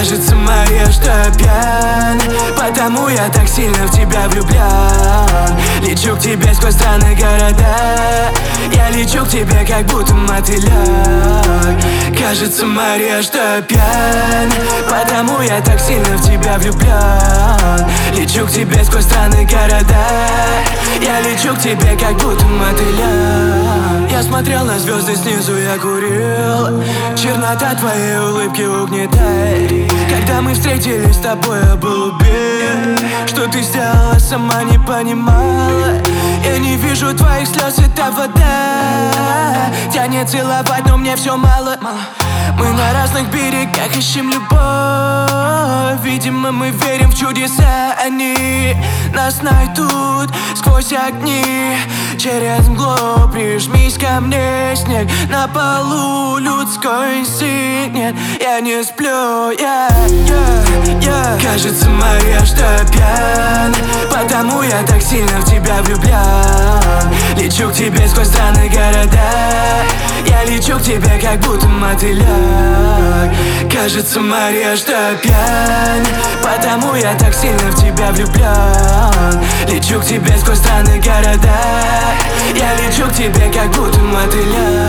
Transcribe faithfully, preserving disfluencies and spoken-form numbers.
Кажется, Мария, что я пьян, потому я так сильно в тебя влюблян. Лечу к тебе сквозь страны, города. Я лечу к тебе, как будто мотыляк. Кажется, Мария, что я пьян, потому я так сильно в тебя влюблян. Лечу к тебе сквозь страны, города. Я лечу к тебе, как будто мотыляк. Я смотрел на звезды снизу, я курил. Чернота твоей улыбки угнетает. Когда мы встретились с тобой, я был убит. Что ты сделала, сама не понимала. Я не вижу твоих слез, это вода. Тянет целовать, но мне все мало. Мы на разных берегах ищем любовь. Видимо, мы верим в чудеса. Они нас найдут сквозь огни. Через мглу прижмись ко мне, снег на полу, людской инстинкт. Нет, я не сплю, я, я, я. Кажется, Мария, что я пьян, потому я так сильно в тебя влюблян. Лечу к тебе сквозь страны, города. Я лечу к тебе, как будто мотыляк. Кажется, Мария, что я пьян, потому я так сильно в тебя влюблян. Лечу к тебе сквозь страны, города. Я лечу к тебе, как будто мотыляк.